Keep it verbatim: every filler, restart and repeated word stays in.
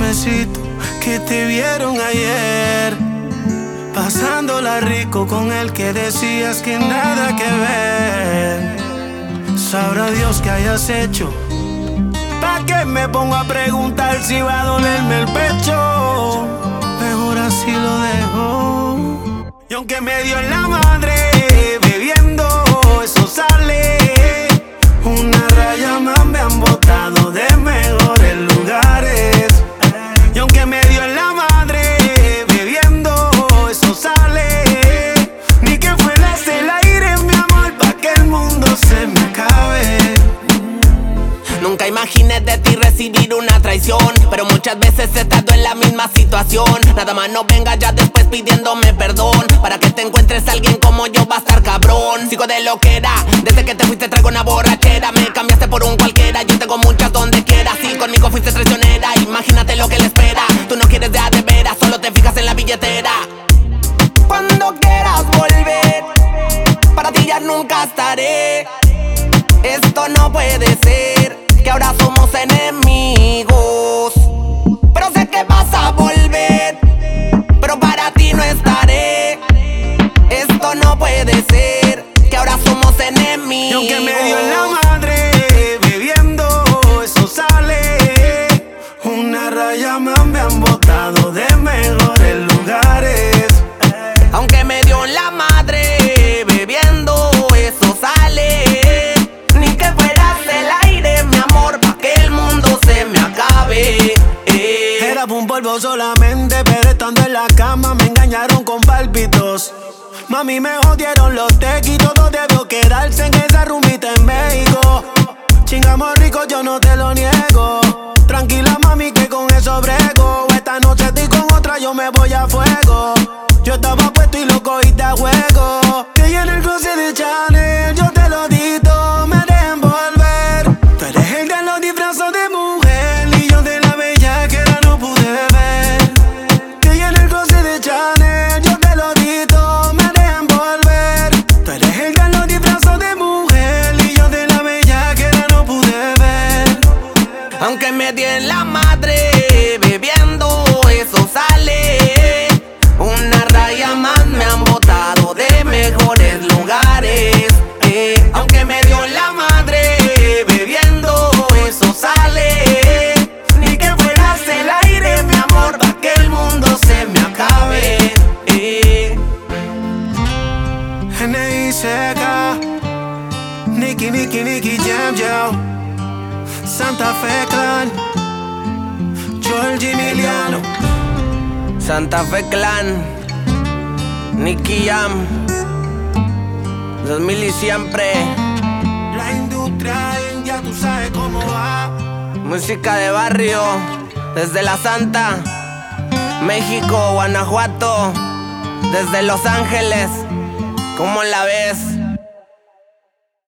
chismecito que te vieron ayer, pasándola rico con el que decías que nada que ver. Sabrá Dios qué hayas hecho, ¿pa' qué me pongo a preguntar si va a dolerme el pecho? Mejor así lo dejo. Y aunque me dio en la madre bebiendo, eso sale. Una raya más me han botado de mejores lugares. Y aunque me dio en la madre bebiendo, eso sale. Ni que fueras el aire, mi amor, pa' que el mundo se me acabe. Nunca imaginé de ti recibir una traición, pero muchas veces he estado en la misma situación. Nada más no venga ya después pidiéndome perdón. Para que te encuentres a alguien como yo va a estar cabrón. Sigo de lo que era, desde que te fuiste traigo una borrachera. Me cambiaste por un cualquiera, yo tengo muchas donde quiera. Si conmigo fuiste traicionera, imagínate lo que le espera. Tú no quieres de a de veras, solo te fijas en la billetera. Cuando quieras volver, para ti ya nunca estaré. Esto no puede ser, que ahora somos enemigos. Pero sé que vas a volver, pero para ti no estaré. Esto no puede ser, que ahora somos enemigos. Y aunque me dio en la madre bebiendo, eso sale. Una raya más me han botado de mejores lugares. Aunque me dio en la madre bebiendo, eso sale. Ni que fueras el aire, mi amor, pa' que el mundo se me acabe. eh. Era un polvo solamente, pero estando en la cama me engañaron con pálpitos. Mami, me jodieron los tequis, todo debió quedarse en esa rumita en México. Chingamos rico, yo no te lo niego. Tranquila, mami, que con eso brego. Esta noche estoy con otra, yo me voy a fuego. Yo estaba puesto y lo cogiste a juego. Que yo en el closet de Chanel, yo te lo dito, me dejé envolver. Tú eres el de los disfrazos de mujer y yo de la bella que era no pude ver. Que yo en el closet de Chanel, yo te lo dito, me dejé envolver. Tú eres el de los disfrazos de mujer y yo de la bella que era no pude ver. Aunque me di en la madre bebiendo, eso sale. Una raya más me han botado de mejores lugares. eh. Aunque me dio en la madre bebiendo, eso sale. Ni que fueras el aire, mi amor, pa' que el mundo se me acabe. eh. N I C K, Nicky, Nicky, Nicky, Jam, Jam, Santa Fe Clan, Georgie Emiliano, Santa Fe Clan, Nicky Jam, dos mil y siempre. la industria ya tú sabes cómo va. Música de barrio, desde la Santa, México, Guanajuato, desde Los Ángeles. ¿Cómo la ves?